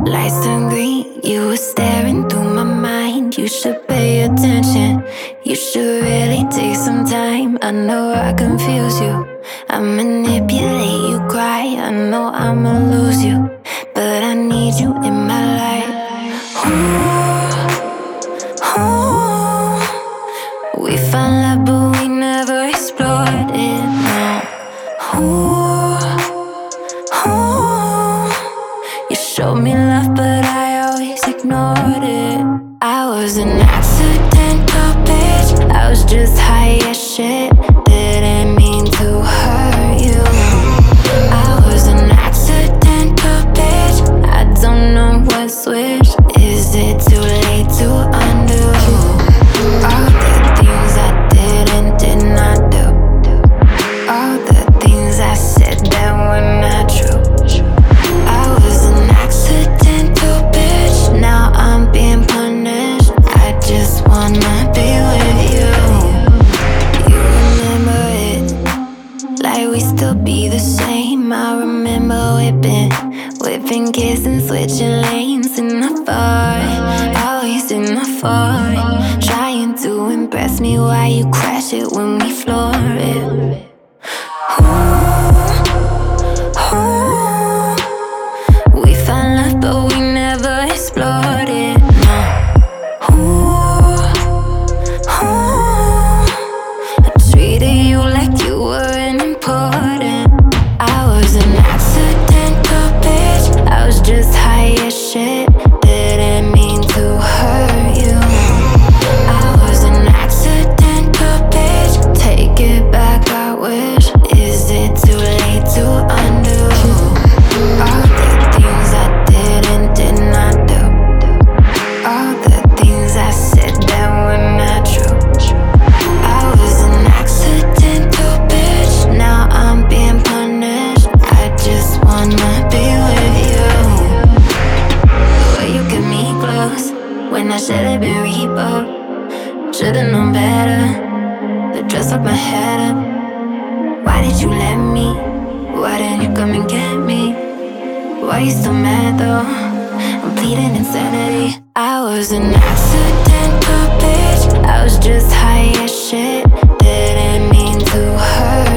Lights turn green, you were staring through my mind. You should pay attention, you should really take some time. I know I confuse you, I manipulate you, cry. I know I'ma lose you, but I need you in my life. Ooh, ooh. We found love but we never explored it, no. Ooh, ooh. You showed me love but I always ignored it. I was an accidental bitch, I was just high as shit. Didn't mean to hurt you. I was an accidental bitch, I don't know what switch. Is it too late to undo all the things I did not do? All the things I said that were not true. I was an accidental bitch, now I'm being punished. I just wanna be with you. You remember it, like we still be the same. I remember whipping, kissing, switching lanes in the far, always in the far. Trying to impress me while you crash it when we floor it. Ooh, we found love but we never explored it, no. Ooh, I treated you like you weren't important. I was an accidental bitch, I was just high as shit. Didn't mean to hurt you. I was an accidental bitch, take it back, I wish. Is it too late to undo all the things I did not do? All the things I said that were not true. I was an accidental bitch, now I'm being punished. I just wanna be with you. The way you get me close, when I should've been repo. Should've known better, but just fucked my head up. Why did you let me? Why didn't you come and get me? Why you still mad though? I'm pleading insanity. I was an accidental bitch, I was just high as shit. Didn't mean to hurt